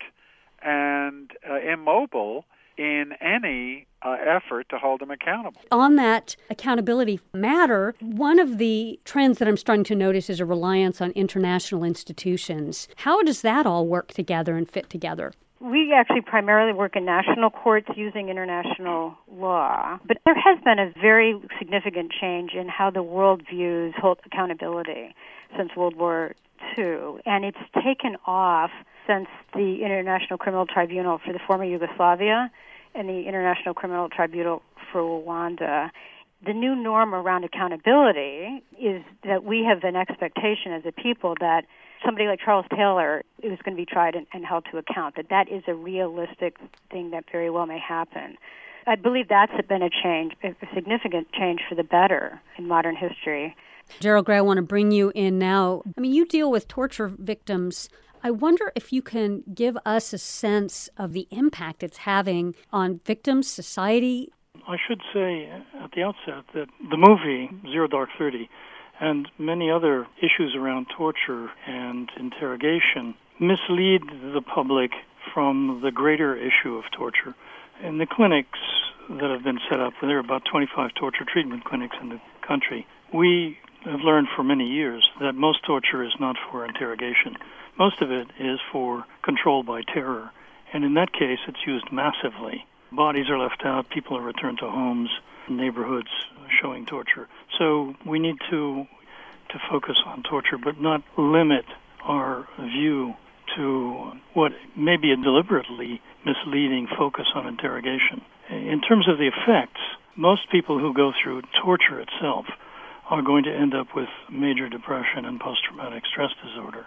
and immobile in any effort to hold them accountable. On that accountability matter, one of the trends that I'm starting to notice is a reliance on international institutions. How does that all work together and fit together? We actually primarily work in national courts using international law, but there has been a very significant change in how the world views accountability since World War II, and it's taken off since the International Criminal Tribunal for the former Yugoslavia and the International Criminal Tribunal for Rwanda. The new norm around accountability is that we have an expectation as a people that somebody like Charles Taylor is going to be tried and held to account, that is a realistic thing that very well may happen. I believe that's been a change, a significant change for the better in modern history. Gerald Gray, I want to bring you in now. I mean, you deal with torture victims. I wonder if you can give us a sense of the impact it's having on victims, society. I should say at the outset that the movie Zero Dark 30 and many other issues around torture and interrogation mislead the public from the greater issue of torture. In the clinics that have been set up, there are about 25 torture treatment clinics in the country. We have learned for many years that most torture is not for interrogation. Most of it is for control by terror, and in that case, it's used massively. Bodies are left out, people are returned to homes, neighborhoods showing torture. So we need to focus on torture, but not limit our view to what may be a deliberately misleading focus on interrogation. In terms of the effects, most people who go through torture itself are going to end up with major depression and post-traumatic stress disorder.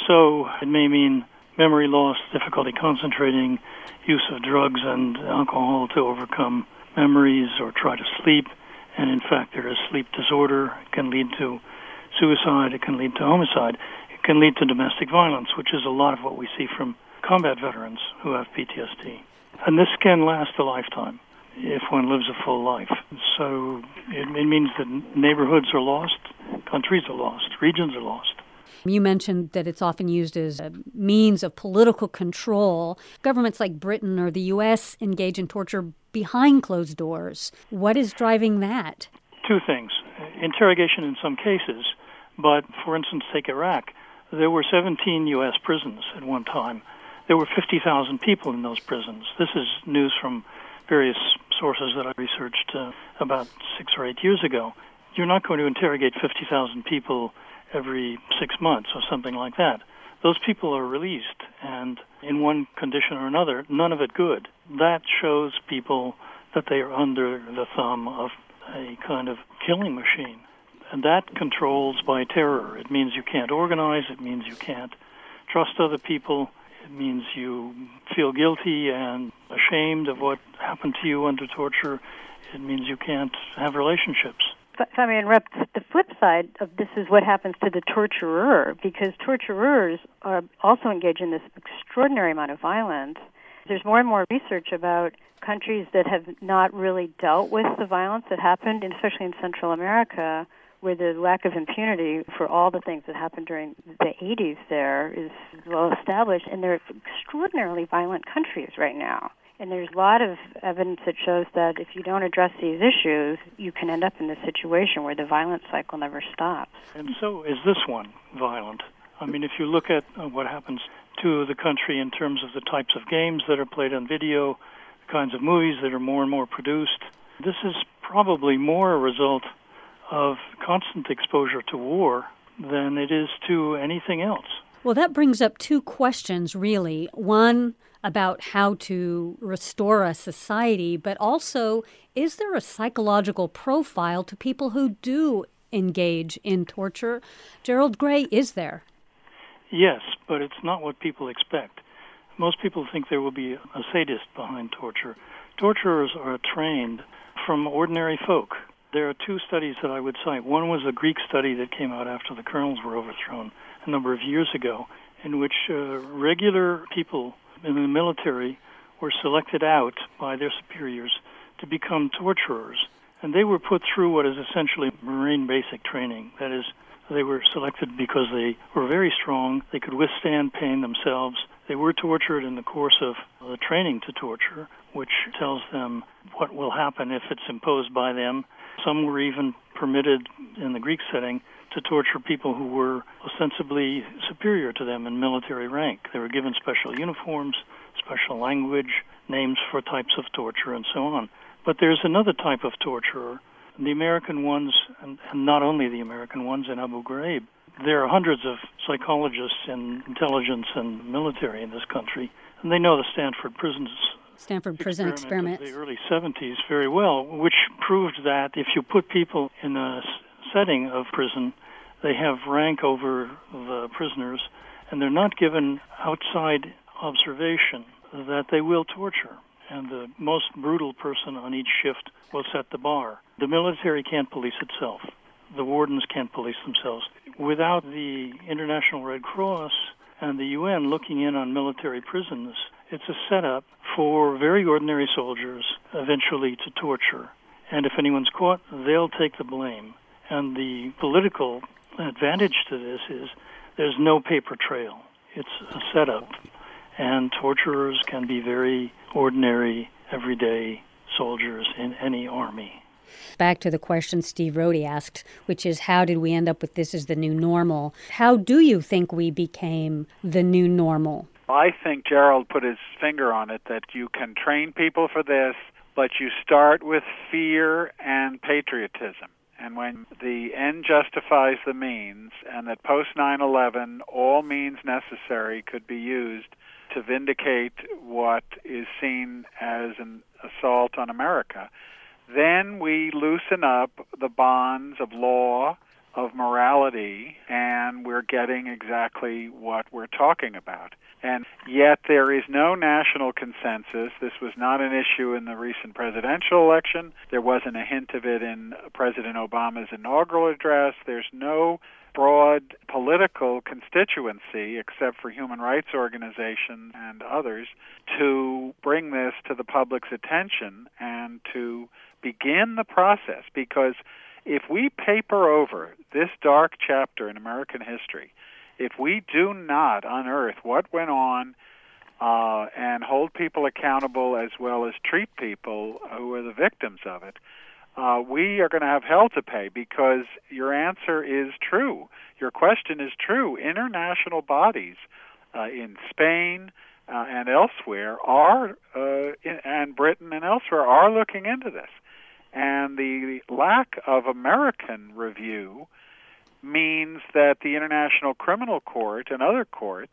So it may mean memory loss, difficulty concentrating, use of drugs and alcohol to overcome memories or try to sleep. And in fact, there is sleep disorder. It can lead to suicide. It can lead to homicide. It can lead to domestic violence, which is a lot of what we see from combat veterans who have PTSD. And this can last a lifetime if one lives a full life. So it means that neighborhoods are lost, countries are lost, regions are lost. You mentioned that it's often used as a means of political control. Governments like Britain or the U.S. engage in torture behind closed doors. What is driving that? Two things. Interrogation in some cases, but for instance, take Iraq. There were 17 U.S. prisons at one time. There were 50,000 people in those prisons. This is news from various sources that I researched about 6 or 8 years ago. You're not going to interrogate 50,000 people every 6 months or something like that. Those people are released, and in one condition or another, none of it good. That shows people that they are under the thumb of a kind of killing machine. And that controls by terror. It means you can't organize. It means you can't trust other people. It means you feel guilty and ashamed of what happened to you under torture. It means you can't have relationships. If I may interrupt, the flip side of this is what happens to the torturer, because torturers are also engaged in this extraordinary amount of violence. There's more and more research about countries that have not really dealt with the violence that happened, especially in Central America, where the lack of impunity for all the things that happened during the 80s there is well established, and they're extraordinarily violent countries right now. And there's a lot of evidence that shows that if you don't address these issues, you can end up in this situation where the violence cycle never stops. And so is this one violent? I mean, if you look at what happens to the country in terms of the types of games that are played on video, the kinds of movies that are more and more produced, this is probably more a result of constant exposure to war than it is to anything else. Well, that brings up two questions, really. One, about how to restore a society, but also, is there a psychological profile to people who do engage in torture? Gerald Gray, is there? Yes, but it's not what people expect. Most people think there will be a sadist behind torture. Torturers are trained from ordinary folk. There are two studies that I would cite. One was a Greek study that came out after the colonels were overthrown a number of years ago, in which regular people in the military were selected out by their superiors to become torturers. And they were put through what is essentially Marine basic training. That is, they were selected because they were very strong, they could withstand pain themselves. They were tortured in the course of the training to torture, which tells them what will happen if it's imposed by them. Some were even permitted in the Greek setting to torture people who were ostensibly superior to them in military rank. They were given special uniforms, special language, names for types of torture, and so on. But there's another type of torturer, the American ones, and not only the American ones in Abu Ghraib. There are hundreds of psychologists in intelligence and military in this country, and they know the Stanford Prison Experiment of the early 70s very well, which proved that if you put people in a setting of prison, they have rank over the prisoners, and they're not given outside observation that they will torture. And the most brutal person on each shift will set the bar. The military can't police itself. The wardens can't police themselves. Without the International Red Cross and the UN looking in on military prisons, it's a setup for very ordinary soldiers eventually to torture. And if anyone's caught, they'll take the blame. And the political advantage to this is there's no paper trail. It's a setup. And torturers can be very ordinary, everyday soldiers in any army. Back to the question Steve Rohde asked, which is how did we end up with this as the new normal? How do you think we became the new normal? I think Gerald put his finger on it, that you can train people for this, but you start with fear and patriotism. And when the end justifies the means, and that post 9/11 all means necessary could be used to vindicate what is seen as an assault on America, then we loosen up the bonds of law, of morality, and we're getting exactly what we're talking about. And yet there is no national consensus. This was not an issue in the recent presidential election. There wasn't a hint of it in President Obama's inaugural address. There's no broad political constituency, except for human rights organizations and others, to bring this to the public's attention and to begin the process. Because if we paper over this dark chapter in American history, if we do not unearth what went on and hold people accountable as well as treat people who are the victims of it, we are going to have hell to pay, because your answer is true. Your question is true. International bodies in Spain and elsewhere and Britain and elsewhere are looking into this. And the lack of American review means that the International Criminal Court and other courts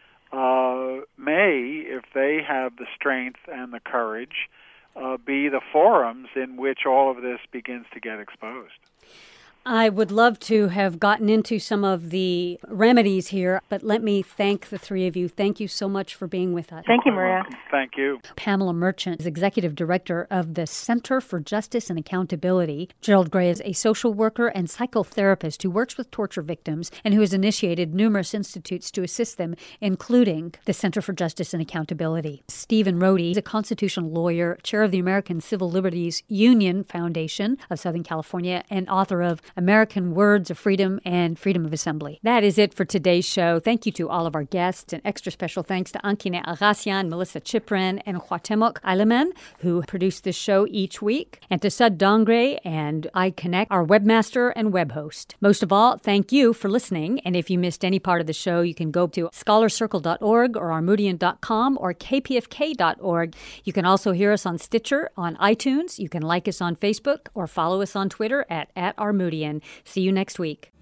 may, if they have the strength and the courage, be the forums in which all of this begins to get exposed. I would love to have gotten into some of the remedies here, but let me thank the three of you. Thank you so much for being with us. Thank you, Maria. Thank you. Pamela Merchant is Executive Director of the Center for Justice and Accountability. Gerald Gray is a social worker and psychotherapist who works with torture victims and who has initiated numerous institutes to assist them, including the Center for Justice and Accountability. Stephen Rohde is a constitutional lawyer, chair of the American Civil Liberties Union Foundation of Southern California, and author of American Words of Freedom and Freedom of Assembly. That is it for today's show. Thank you to all of our guests, and extra special thanks to Ankine Agassian, Melissa Chiprin, and Huatemok Aileman, who produce this show each week, and to Sud Dongre and iConnect, our webmaster and web host. Most of all, thank you for listening, and if you missed any part of the show, you can go to scholarcircle.org or armoudian.com or kpfk.org. You can also hear us on Stitcher, on iTunes. You can like us on Facebook or follow us on Twitter at Armoudian. See you next week.